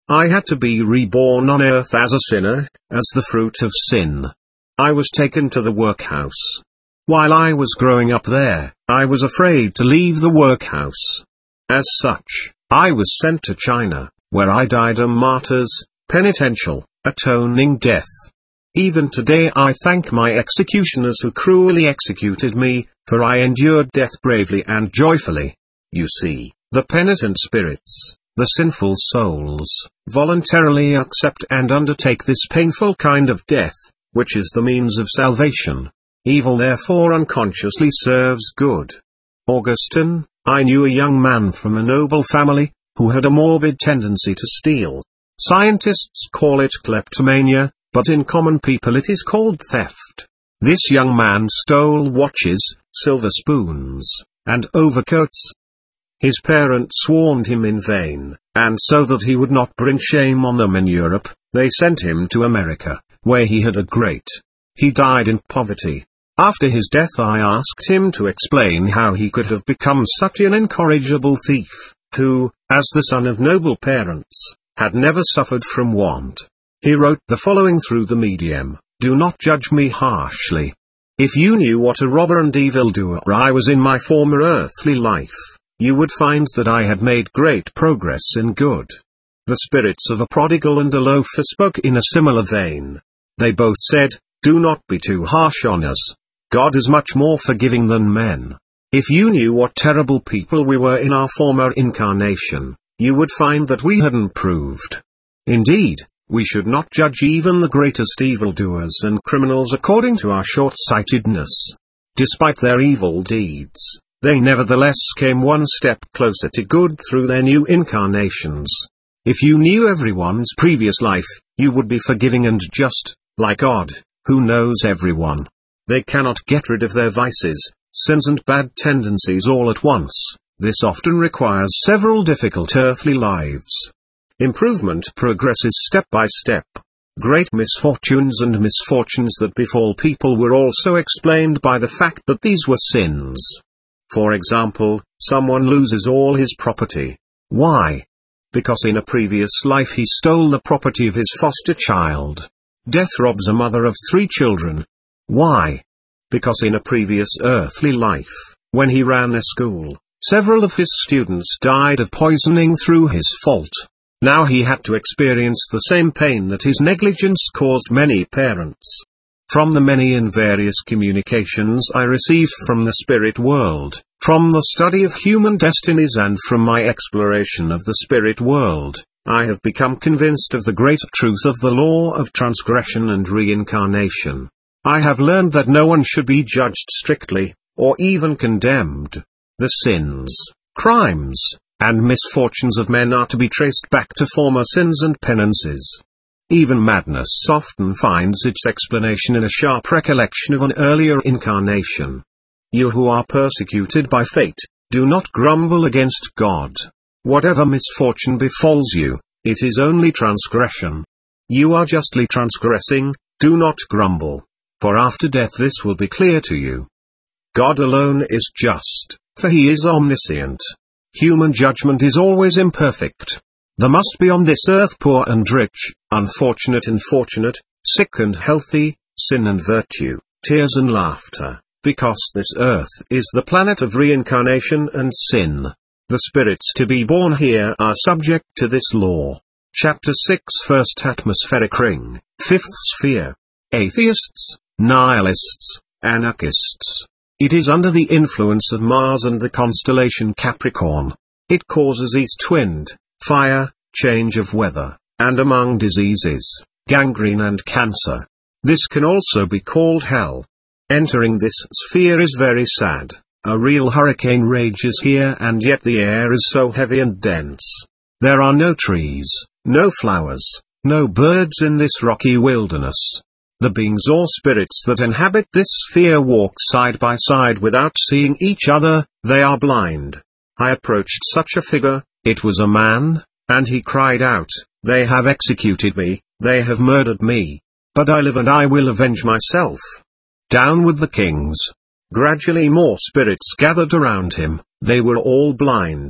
I had to be reborn on earth as a sinner, as the fruit of sin. I was taken to the workhouse. While I was growing up there, I was afraid to leave the workhouse. As such, I was sent to China, where I died a martyr's, penitential, atoning death. Even today I thank my executioners who cruelly executed me, for I endured death bravely and joyfully. You see, the penitent spirits, the sinful souls, voluntarily accept and undertake this painful kind of death, which is the means of salvation. Evil therefore unconsciously serves good. Augustine, I knew a young man from a noble family, who had a morbid tendency to steal. Scientists call it kleptomania, but in common people it is called theft. This young man stole watches, silver spoons, and overcoats. His parents warned him in vain, and so that he would not bring shame on them in Europe, they sent him to America, where he had a great. He died in poverty. After his death I asked him to explain how he could have become such an incorrigible thief, who, as the son of noble parents, had never suffered from want. He wrote the following through the medium: "Do not judge me harshly. If you knew what a robber and evildoer I was in my former earthly life, you would find that I had made great progress in good." The spirits of a prodigal and a loafer spoke in a similar vein. They both said, "Do not be too harsh on us. God is much more forgiving than men. If you knew what terrible people we were in our former incarnation, you would find that we had improved. Indeed, we should not judge even the greatest evildoers and criminals according to our short-sightedness. Despite their evil deeds, they nevertheless came one step closer to good through their new incarnations. If you knew everyone's previous life, you would be forgiving and just, like God, who knows everyone. They cannot get rid of their vices, sins and bad tendencies all at once. This often requires several difficult earthly lives. Improvement progresses step by step. Great misfortunes and misfortunes that befall people were also explained by the fact that these were sins. For example, someone loses all his property. Why? Because in a previous life he stole the property of his foster child. Death robs a mother of 3 children. Why? Because in a previous earthly life, when he ran a school, several of his students died of poisoning through his fault. Now he had to experience the same pain that his negligence caused many parents. From the many and various communications I received from the spirit world, from the study of human destinies and from my exploration of the spirit world, I have become convinced of the great truth of the law of transgression and reincarnation. I have learned that no one should be judged strictly, or even condemned. The sins, crimes, and misfortunes of men are to be traced back to former sins and penances. Even madness often finds its explanation in a sharp recollection of an earlier incarnation. You who are persecuted by fate, do not grumble against God. Whatever misfortune befalls you, it is only transgression. You are justly transgressing, do not grumble. For after death this will be clear to you. God alone is just, for he is omniscient. Human judgment is always imperfect. There must be on this earth poor and rich, unfortunate and fortunate, sick and healthy, sin and virtue, tears and laughter, because this earth is the planet of reincarnation and sin. The spirits to be born here are subject to this law. Chapter 6 First Atmospheric Ring, 5th Sphere. Atheists, nihilists, anarchists. It is under the influence of Mars and the constellation Capricorn. It causes east wind, fire, change of weather, and among diseases, gangrene and cancer. This can also be called hell. Entering this sphere is very sad. A real hurricane rages here and yet the air is so heavy and dense. There are no trees, no flowers, no birds in this rocky wilderness. The beings or spirits that inhabit this sphere walk side by side without seeing each other, they are blind. I approached such a figure, it was a man, and he cried out, "They have executed me, they have murdered me. But I live and I will avenge myself. Down with the kings." Gradually more spirits gathered around him, they were all blind.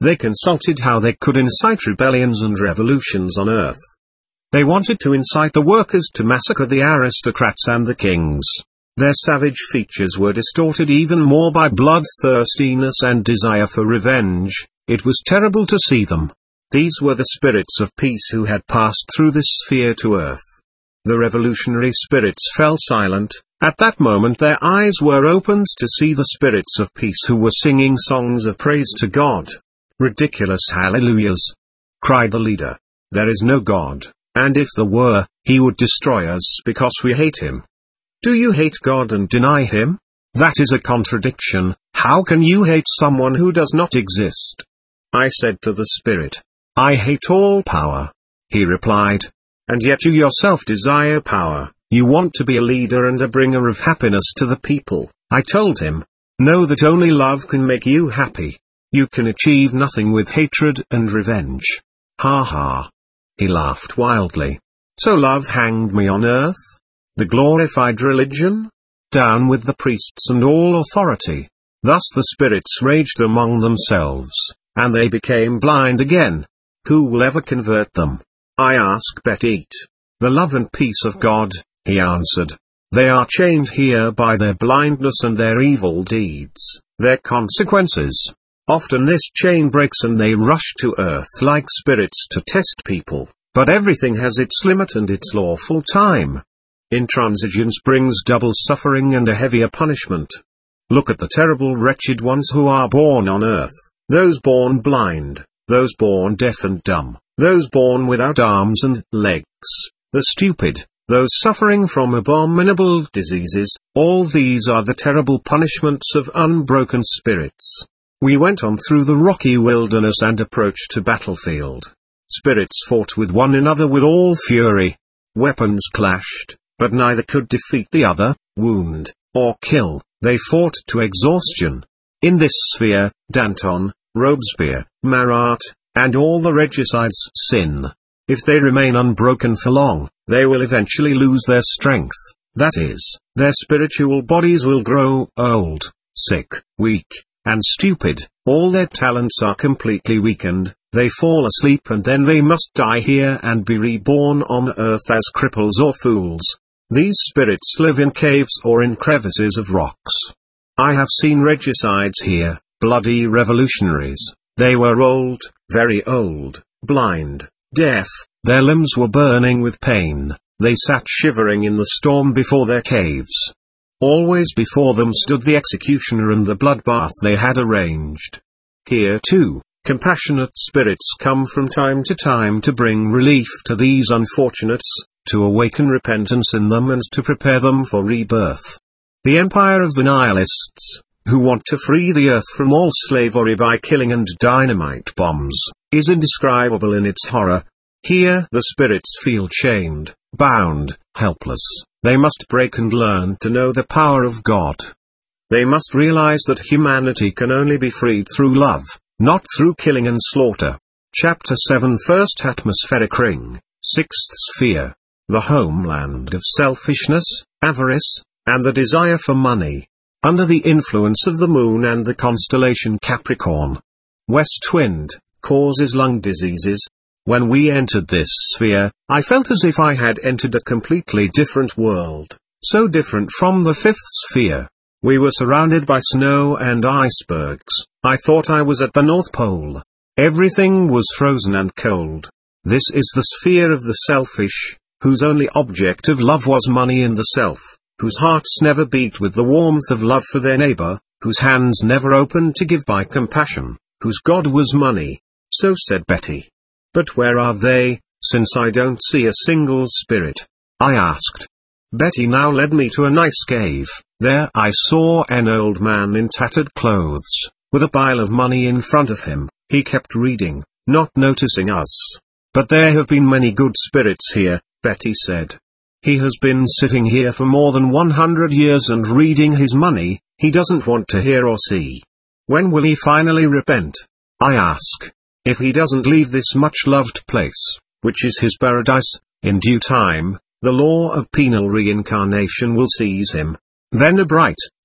They consulted how they could incite rebellions and revolutions on earth. They wanted to incite the workers to massacre the aristocrats and the kings. Their savage features were distorted even more by bloodthirstiness and desire for revenge. It was terrible to see them. These were the spirits of peace who had passed through this sphere to earth. The revolutionary spirits fell silent. At that moment their eyes were opened to see the spirits of peace who were singing songs of praise to God. "Ridiculous hallelujahs!" cried the leader. "There is no God, and if there were, he would destroy us because we hate him." Do you hate God and deny him? That is a contradiction. How can you hate someone who does not exist? I said to the spirit, "I hate all power." He replied, "And yet you yourself desire power. You want to be a leader and a bringer of happiness to the people." I told him, "Know that only love can make you happy. You can achieve nothing with hatred and revenge." Ha ha. He laughed wildly. "So love hanged me on earth? The glorified religion? Down with the priests and all authority." Thus the spirits raged among themselves, and they became blind again. Who will ever convert them? I ask Betty. The love and peace of God, he answered. They are chained here by their blindness and their evil deeds, their consequences. Often this chain breaks and they rush to earth like spirits to test people, but everything has its limit and its lawful time. Intransigence brings double suffering and a heavier punishment. Look at the terrible wretched ones who are born on earth, those born blind, those born deaf and dumb, those born without arms and legs, the stupid, those suffering from abominable diseases. All these are the terrible punishments of unbroken spirits. We went on through the rocky wilderness and approached a battlefield. Spirits fought with one another with all fury. Weapons clashed, but neither could defeat the other, wound, or kill. They fought to exhaustion. In this sphere, Danton, Robespierre, Marat, and all the regicides sin. If they remain unbroken for long, they will eventually lose their strength. That is, their spiritual bodies will grow old, sick, weak, and stupid. All their talents are completely weakened. They fall asleep and then they must die here and be reborn on earth as cripples or fools. These spirits live in caves or in crevices of rocks. I have seen regicides here, bloody revolutionaries. They were old, very old, blind, deaf, their limbs were burning with pain. They sat shivering in the storm before their caves. Always before them stood the executioner and the bloodbath they had arranged. Here too, compassionate spirits come from time to bring relief to these unfortunates, to awaken repentance in them and to prepare them for rebirth. The empire of the nihilists, who want to free the earth from all slavery by killing and dynamite bombs, is indescribable in its horror. Here the spirits feel chained, bound, helpless. They must break and learn to know the power of God. They must realize that humanity can only be freed through love, not through killing and slaughter. Chapter 7 First Atmospheric Ring, 6th Sphere. The homeland of selfishness, avarice, and the desire for money. Under the influence of the moon and the constellation Capricorn. West wind causes lung diseases. When we entered this sphere, I felt as if I had entered a completely different world, so different from the 5th sphere. We were surrounded by snow and icebergs. I thought I was at the North Pole. Everything was frozen and cold. This is the sphere of the selfish, whose only object of love was money in the self, whose hearts never beat with the warmth of love for their neighbor, whose hands never opened to give by compassion, whose God was money. So said Betty. But where are they, since I don't see a single spirit? I asked. Betty now led me to a nice cave. There I saw an old man in tattered clothes, with a pile of money in front of him. He kept reading, not noticing us. But there have been many good spirits here, Betty said. He has been sitting here for more than 100 years and reading his money. He doesn't want to hear or see. When will he finally repent? I ask. If he doesn't leave this much-loved place, which is his paradise, in due time, the law of penal reincarnation will seize him. Then a bright,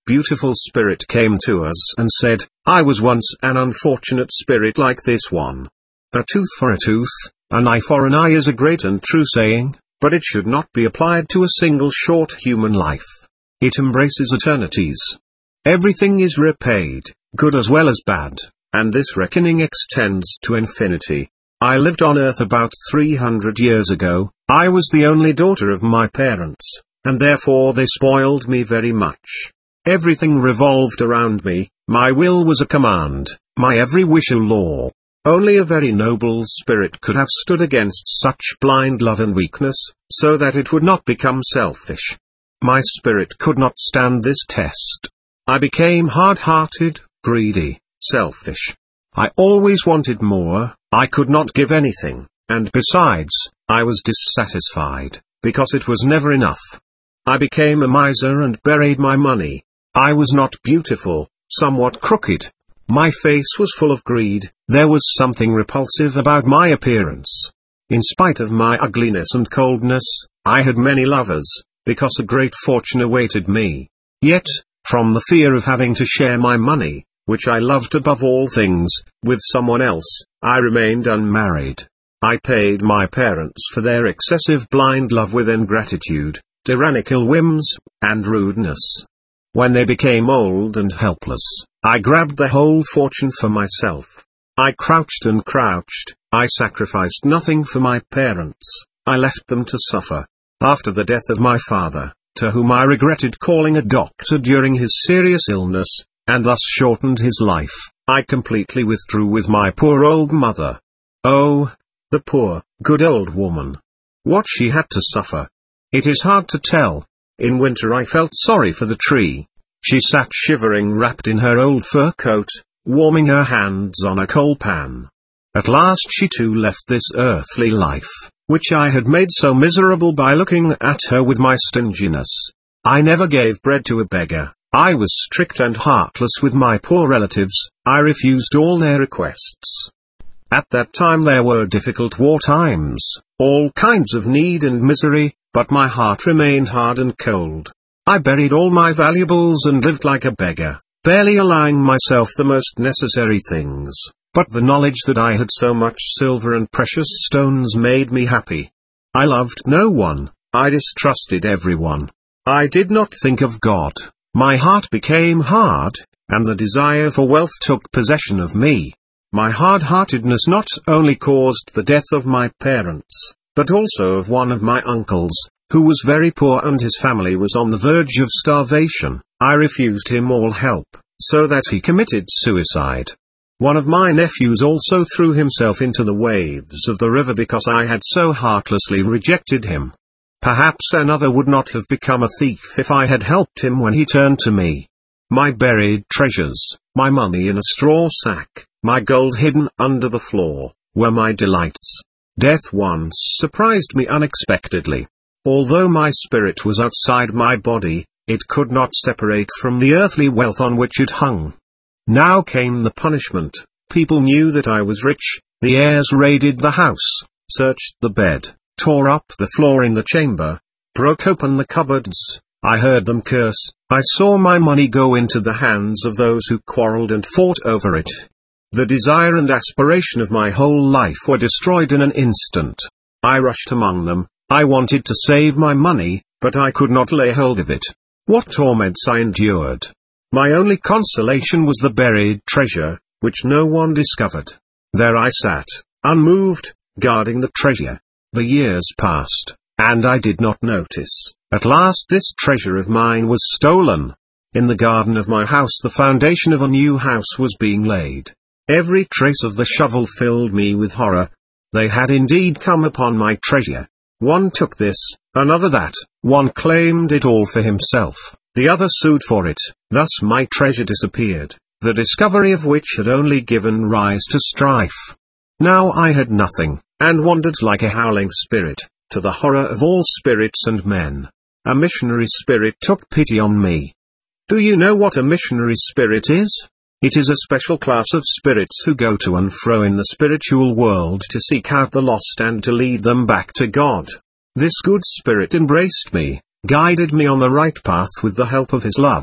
beautiful spirit came to us and said, "I was once an unfortunate spirit like this one. A tooth for a tooth, an eye for an eye is a great and true saying, but it should not be applied to a single short human life. It embraces eternities. Everything is repaid, good as well as bad, and this reckoning extends to infinity. I lived on earth about 300 years ago. I was the only daughter of my parents, and therefore they spoiled me very much. Everything revolved around me, my will was a command, my every wish a law. Only a very noble spirit could have stood against such blind love and weakness, so that it would not become selfish. My spirit could not stand this test. I became hard-hearted, greedy, selfish. I always wanted more, I could not give anything, and besides, I was dissatisfied, because it was never enough. I became a miser and buried my money. I was not beautiful, somewhat crooked. My face was full of greed, there was something repulsive about my appearance. In spite of my ugliness and coldness, I had many lovers, because a great fortune awaited me. Yet, from the fear of having to share my money, which I loved above all things, with someone else, I remained unmarried. I paid my parents for their excessive blind love with ingratitude, tyrannical whims, and rudeness. When they became old and helpless, I grabbed the whole fortune for myself. I crouched and crouched, I sacrificed nothing for my parents, I left them to suffer. After the death of my father, to whom I regretted calling a doctor during his serious illness, and thus shortened his life, I completely withdrew with my poor old mother. Oh, the poor, good old woman. What she had to suffer. It is hard to tell. In winter I felt sorry for the tree. She sat shivering wrapped in her old fur coat, warming her hands on a coal pan. At last she too left this earthly life, which I had made so miserable by looking at her with my stinginess. I never gave bread to a beggar. I was strict and heartless with my poor relatives, I refused all their requests. At that time there were difficult war times, all kinds of need and misery, but my heart remained hard and cold. I buried all my valuables and lived like a beggar, barely allowing myself the most necessary things, but the knowledge that I had so much silver and precious stones made me happy. I loved no one, I distrusted everyone. I did not think of God. My heart became hard, and the desire for wealth took possession of me. My hard-heartedness not only caused the death of my parents, but also of one of my uncles, who was very poor and his family was on the verge of starvation. I refused him all help, so that he committed suicide. One of my nephews also threw himself into the waves of the river because I had so heartlessly rejected him. Perhaps another would not have become a thief if I had helped him when he turned to me. My buried treasures, my money in a straw sack, my gold hidden under the floor, were my delights. Death once surprised me unexpectedly. Although my spirit was outside my body, it could not separate from the earthly wealth on which it hung. Now came the punishment. People knew that I was rich, the heirs raided the house, searched the bed, tore up the floor in the chamber, broke open the cupboards. I heard them curse. I saw my money go into the hands of those who quarreled and fought over it. The desire and aspiration of my whole life were destroyed in an instant. I rushed among them. I wanted to save my money, but I could not lay hold of it. What torments I endured! My only consolation was the buried treasure, which no one discovered. There I sat, unmoved, guarding the treasure. The years passed, and I did not notice. At last this treasure of mine was stolen. In the garden of my house the foundation of a new house was being laid. Every trace of the shovel filled me with horror. They had indeed come upon my treasure. One took this, another that, one claimed it all for himself, the other sued for it. Thus my treasure disappeared, the discovery of which had only given rise to strife. Now I had nothing, and wandered like a howling spirit, to the horror of all spirits and men. A missionary spirit took pity on me. Do you know what a missionary spirit is? It is a special class of spirits who go to and fro in the spiritual world to seek out the lost and to lead them back to God. This good spirit embraced me, guided me on the right path with the help of his love,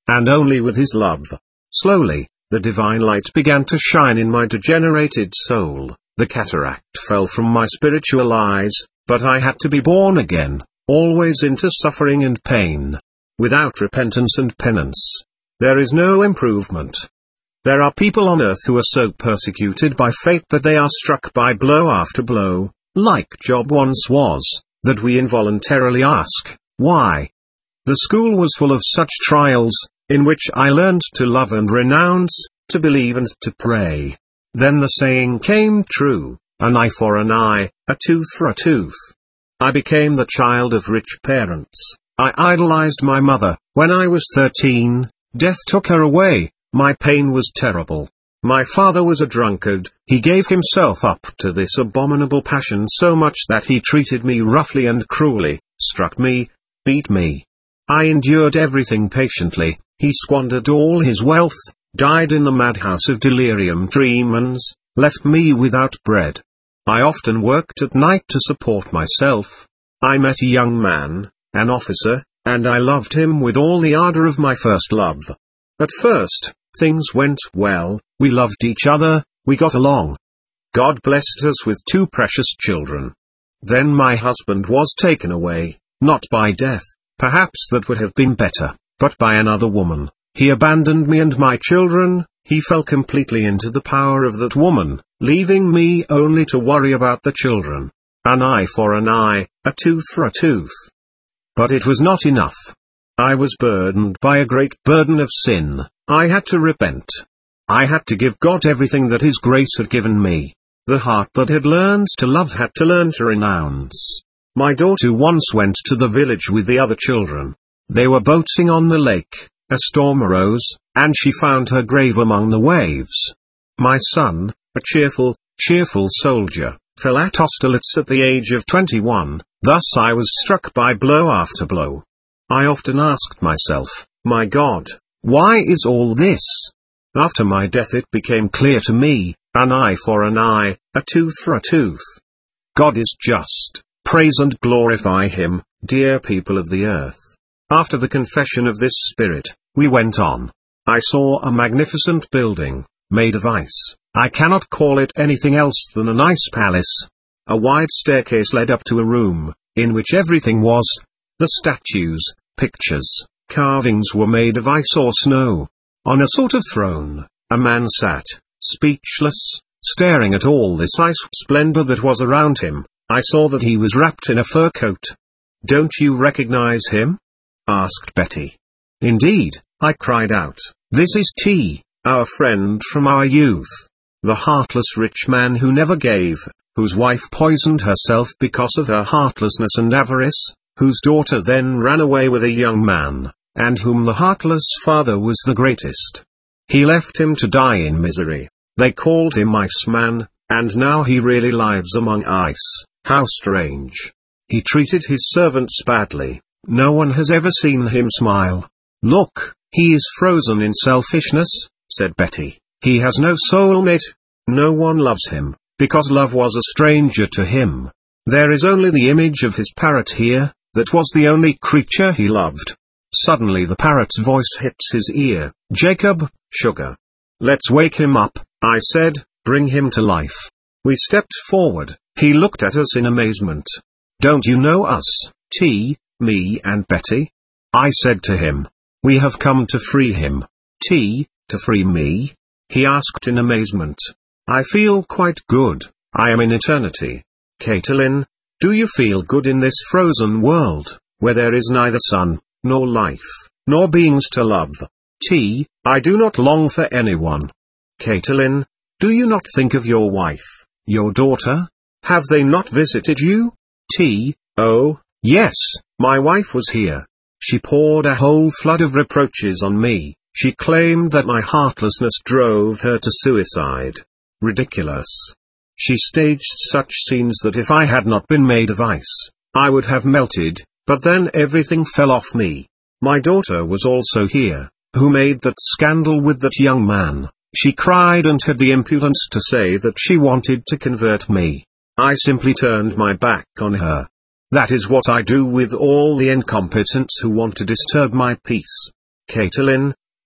and only with his love. Slowly, the divine light began to shine in my degenerated soul, the cataract fell from my spiritual eyes, but I had to be born again, always into suffering and pain. Without repentance and penance, there is no improvement. There are people on earth who are so persecuted by fate that they are struck by blow after blow, like Job once was, that we involuntarily ask, why? The school was full of such trials, in which I learned to love and renounce, to believe and to pray. Then the saying came true, an eye for an eye, a tooth for a tooth. I became the child of rich parents. I idolized my mother. When I was 13, death took her away. My pain was terrible. My father was a drunkard. He gave himself up to this abominable passion so much that he treated me roughly and cruelly, struck me, beat me. I endured everything patiently. He squandered all his wealth, died in the madhouse of delirium tremens, left me without bread. I often worked at night to support myself. I met a young man, an officer, and I loved him with all the ardor of my first love. At first, things went well, we loved each other, we got along. God blessed us with 2 precious children. Then my husband was taken away, not by death, perhaps that would have been better, but by another woman. He abandoned me and my children. He fell completely into the power of that woman, leaving me only to worry about the children. An eye for an eye, a tooth for a tooth. But it was not enough. I was burdened by a great burden of sin. I had to repent. I had to give God everything that His grace had given me. The heart that had learned to love had to learn to renounce. My daughter once went to the village with the other children. They were boating on the lake. A storm arose, and she found her grave among the waves. My son, a cheerful soldier, fell at Austerlitz at the age of 21, thus I was struck by blow after blow. I often asked myself, my God, why is all this? After my death it became clear to me, an eye for an eye, a tooth for a tooth. God is just. Praise and glorify Him, dear people of the earth. After the confession of this spirit, we went on. I saw a magnificent building, made of ice. I cannot call it anything else than an ice palace. A wide staircase led up to a room, in which everything was. The statues, pictures, carvings were made of ice or snow. On a sort of throne, a man sat, speechless, staring at all this ice splendor that was around him. I saw that he was wrapped in a fur coat. Don't you recognize him? Asked Betty. Indeed, I cried out, this is T, our friend from our youth. The heartless rich man who never gave, whose wife poisoned herself because of her heartlessness and avarice, whose daughter then ran away with a young man, and whom the heartless father was the greatest. He left him to die in misery. They called him Iceman, and now he really lives among ice. How strange. He treated his servants badly. No one has ever seen him smile. Look, he is frozen in selfishness, said Betty. He has no soulmate. No one loves him, because love was a stranger to him. There is only the image of his parrot here, that was the only creature he loved. Suddenly the parrot's voice hits his ear. Jacob, sugar. Let's wake him up, I said, bring him to life. We stepped forward. He looked at us in amazement. Don't you know us, T, me and Betty? I said to him. We have come to free him. T, to free me? He asked in amazement. I feel quite good. I am in eternity. Caitlin, do you feel good in this frozen world, where there is neither sun, nor life, nor beings to love? T, I do not long for anyone. Caitlin, do you not think of your wife, your daughter? Have they not visited you? T, oh, yes, my wife was here. She poured a whole flood of reproaches on me. She claimed that my heartlessness drove her to suicide. Ridiculous. She staged such scenes that if I had not been made of ice, I would have melted, but then everything fell off me. My daughter was also here, who made that scandal with that young man. She cried and had the impudence to say that she wanted to convert me. I simply turned my back on her. That is what I do with all the incompetents who want to disturb my peace. Caitlin,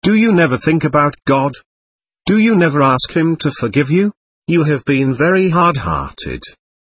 Do you never think about God? Do you never ask Him to forgive you? You have been very hard-hearted.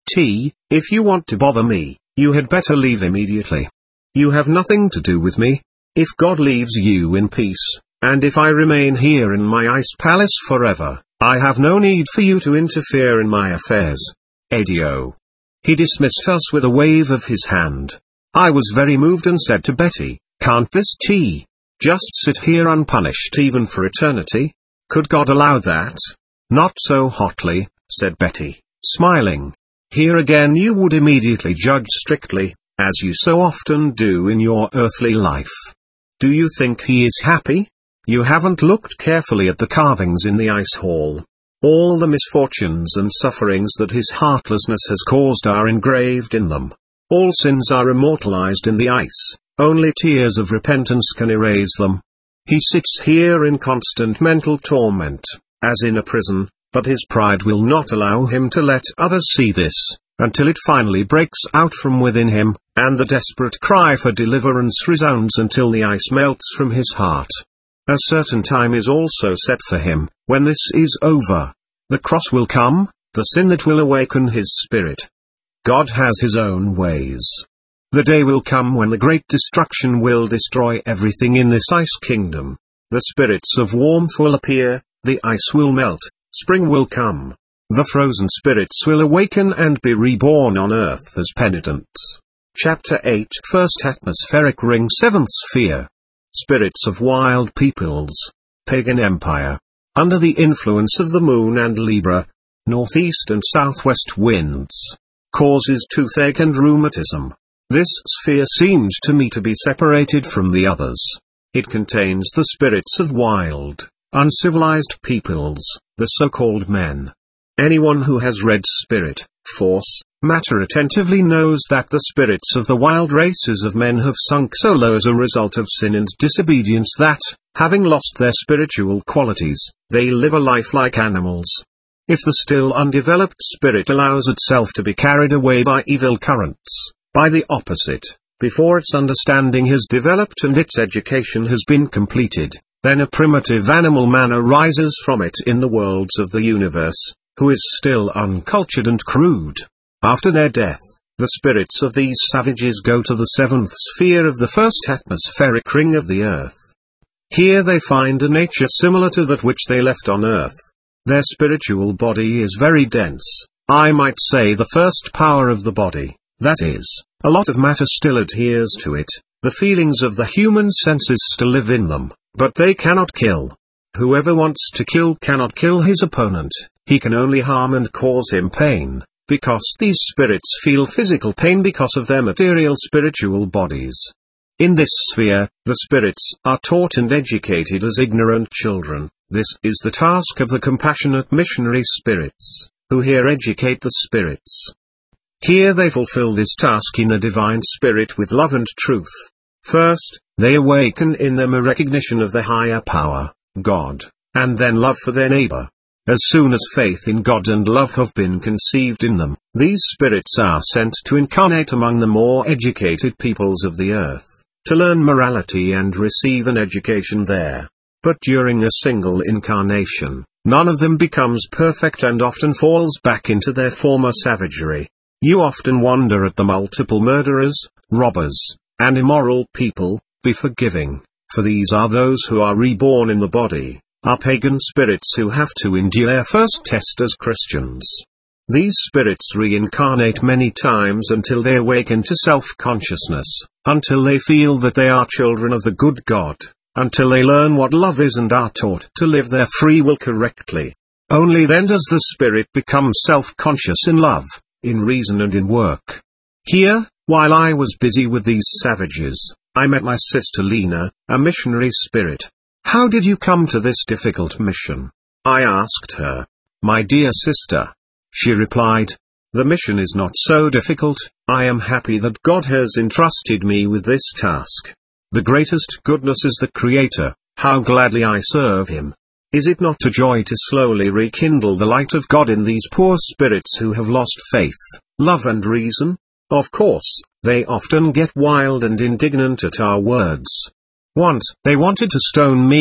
If you want to bother me, you had better leave immediately. You have nothing to do with me. If God leaves you in peace, and if I remain here in my ice palace forever, I have no need for you to interfere in my affairs. Adio. He dismissed us with a wave of his hand. I was very moved and said to Betty, "Can't this just sit here unpunished even for eternity? Could God allow that?" "Not so hotly," said Betty, smiling. "Here again you would immediately judge strictly, as you so often do in your earthly life. Do you think he is happy? You haven't looked carefully at the carvings in the ice hall. All the misfortunes and sufferings that his heartlessness has caused are engraved in them. All sins are immortalized in the ice, only tears of repentance can erase them. He sits here in constant mental torment, as in a prison, but his pride will not allow him to let others see this, until it finally breaks out from within him, and the desperate cry for deliverance resounds until the ice melts from his heart. A certain time is also set for him. When this is over, the cross will come, the sin that will awaken his spirit. God has his own ways. The day will come when the great destruction will destroy everything in this ice kingdom. The spirits of warmth will appear, the ice will melt, spring will come. The frozen spirits will awaken and be reborn on earth as penitents. Chapter 8 First Atmospheric Ring 7th Sphere. Spirits of wild peoples. Pagan Empire. Under the influence of the moon and Libra. Northeast and southwest winds. Causes toothache and rheumatism. This sphere seems to me to be separated from the others. It contains the spirits of wild, uncivilized peoples, the so-called men. Anyone who has read Spirit, Force, Matter attentively knows that the spirits of the wild races of men have sunk so low as a result of sin and disobedience that, having lost their spiritual qualities, they live a life like animals. If the still undeveloped spirit allows itself to be carried away by evil currents, by the opposite, before its understanding has developed and its education has been completed, then a primitive animal man arises from it in the worlds of the universe, who is still uncultured and crude. After their death, the spirits of these savages go to the 7th sphere of the first atmospheric ring of the earth. Here they find a nature similar to that which they left on earth. Their spiritual body is very dense, I might say the first power of the body, that is, a lot of matter still adheres to it, the feelings of the human senses still live in them, but they cannot kill. Whoever wants to kill cannot kill his opponent, he can only harm and cause him pain, because these spirits feel physical pain because of their material spiritual bodies. In this sphere, the spirits are taught and educated as ignorant children. This is the task of the compassionate missionary spirits, who here educate the spirits. Here they fulfill this task in a divine spirit with love and truth. First, they awaken in them a recognition of the higher power, God, and then love for their neighbor. As soon as faith in God and love have been conceived in them, these spirits are sent to incarnate among the more educated peoples of the earth, to learn morality and receive an education there. But during a single incarnation, none of them becomes perfect and often falls back into their former savagery. You often wonder at the multiple murderers, robbers, and immoral people. Be forgiving, for these are those who are reborn in the body, are pagan spirits who have to endure their first test as Christians. These spirits reincarnate many times until they awaken to self-consciousness, until they feel that they are children of the good God, until they learn what love is and are taught to live their free will correctly. Only then does the spirit become self-conscious in love, in reason and in work. Here, while I was busy with these savages, I met my sister Lena, a missionary spirit. "How did you come to this difficult mission?" I asked her. "My dear sister," she replied, "the mission is not so difficult. I am happy that God has entrusted me with this task. The greatest goodness is the Creator, how gladly I serve Him. Is it not a joy to slowly rekindle the light of God in these poor spirits who have lost faith, love and reason? Of course, they often get wild and indignant at our words. Once, they wanted to stone me,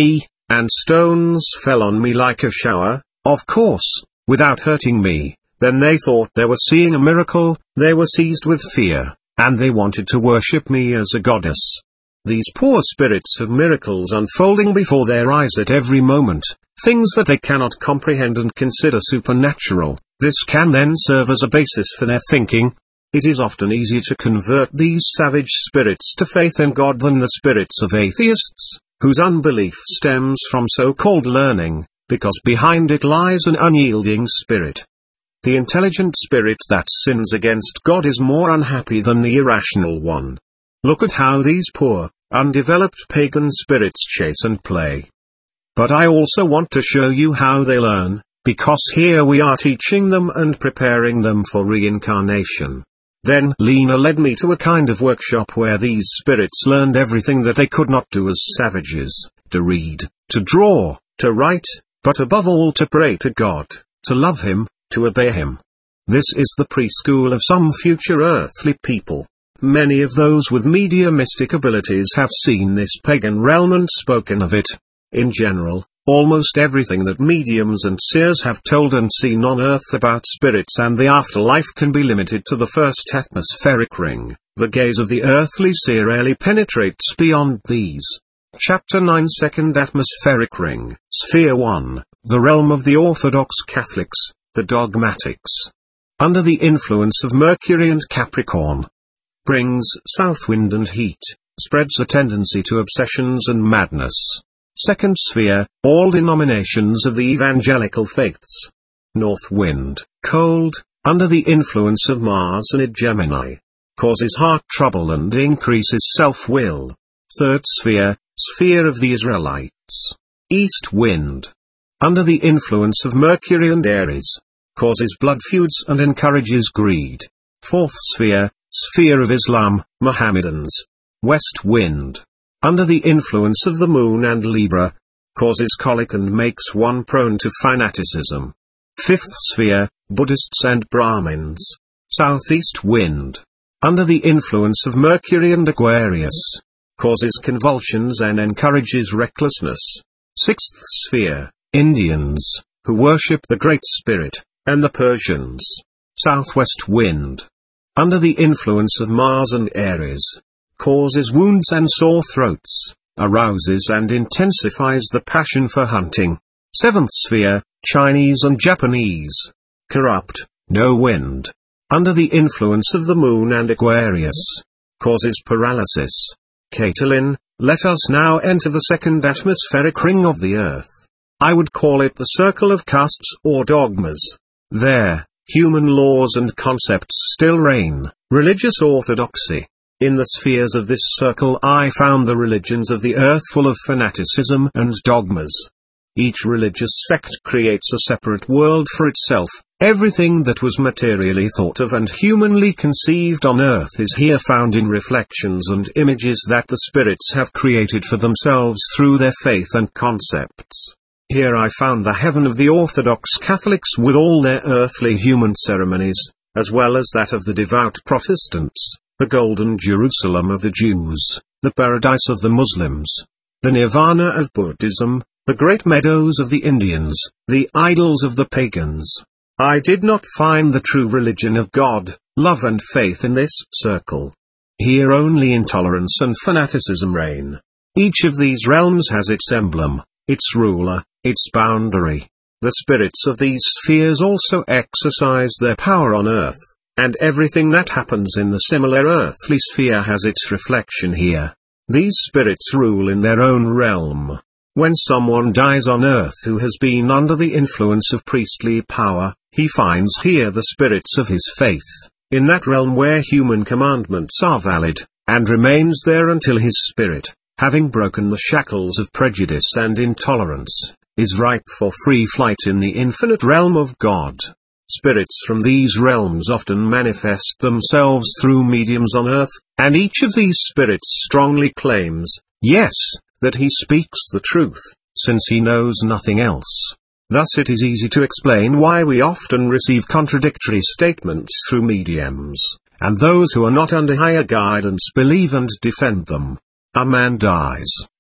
and stones fell on me like a shower, of course, without hurting me. Then they thought they were seeing a miracle, they were seized with fear, and they wanted to worship me as a goddess. These poor spirits have miracles unfolding before their eyes at every moment, things that they cannot comprehend and consider supernatural. This can then serve as a basis for their thinking. It is often easier to convert these savage spirits to faith in God than the spirits of atheists, whose unbelief stems from so-called learning, because behind it lies an unyielding spirit. The intelligent spirit that sins against God is more unhappy than the irrational one. Look at how these poor, undeveloped pagan spirits chase and play. But I also want to show you how they learn, because here we are teaching them and preparing them for reincarnation. Then Lena led me to a kind of workshop where these spirits learned everything that they could not do as savages, to read, to draw, to write, but above all to pray to God, to love Him, to obey Him. This is the preschool of some future earthly people. Many of those with mediumistic abilities have seen this pagan realm and spoken of it. In general, almost everything that mediums and seers have told and seen on earth about spirits and the afterlife can be limited to the first atmospheric ring. The gaze of the earthly seer rarely penetrates beyond these. Chapter 9, Second Atmospheric Ring, Sphere 1, the realm of the Orthodox Catholics, the dogmatics. Under the influence of Mercury and Capricorn. Brings south wind and heat, spreads a tendency to obsessions and madness. Second sphere, all denominations of the evangelical faiths. North wind, cold, under the influence of Mars and Gemini. Causes heart trouble and increases self-will. Third sphere, sphere of the Israelites. East wind. Under the influence of Mercury and Aries. Causes blood feuds and encourages greed. Fourth sphere, sphere of Islam, Mohammedans. West wind. Under the influence of the moon and Libra. Causes colic and makes one prone to fanaticism. Fifth sphere, Buddhists and Brahmins. Southeast wind. Under the influence of Mercury and Aquarius. Causes convulsions and encourages recklessness. Sixth sphere, Indians, who worship the Great Spirit, and the Persians. Southwest wind. Under the influence of Mars and Aries. Causes wounds and sore throats, arouses and intensifies the passion for hunting. Seventh sphere, Chinese and Japanese. Corrupt, no wind. Under the influence of the moon and Aquarius. Causes paralysis. Caitlin, let us now enter the second atmospheric ring of the earth. I would call it the circle of castes or dogmas. There, human laws and concepts still reign, religious orthodoxy. In the spheres of this circle I found the religions of the earth full of fanaticism and dogmas. Each religious sect creates a separate world for itself. Everything that was materially thought of and humanly conceived on earth is here found in reflections and images that the spirits have created for themselves through their faith and concepts. Here I found the heaven of the Orthodox Catholics with all their earthly human ceremonies, as well as that of the devout Protestants, the golden Jerusalem of the Jews, the paradise of the Muslims, the nirvana of Buddhism, the great meadows of the Indians, the idols of the pagans. I did not find the true religion of God, love and faith in this circle. Here only intolerance and fanaticism reign. Each of these realms has its emblem, its ruler, its boundary. The spirits of these spheres also exercise their power on earth, and everything that happens in the similar earthly sphere has its reflection here. These spirits rule in their own realm. When someone dies on earth who has been under the influence of priestly power, he finds here the spirits of his faith, in that realm where human commandments are valid, and remains there until his spirit, having broken the shackles of prejudice and intolerance, is ripe for free flight in the infinite realm of God. Spirits from these realms often manifest themselves through mediums on earth, and each of these spirits strongly claims, yes, that he speaks the truth, since he knows nothing else. Thus it is easy to explain why we often receive contradictory statements through mediums, and those who are not under higher guidance believe and defend them. A man dies,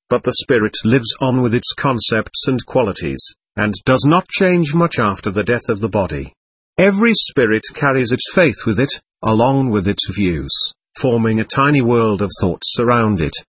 But the spirit lives on with its concepts and qualities, and does not change much after the death of the body. Every spirit carries its faith with it, along with its views, forming a tiny world of thoughts around it.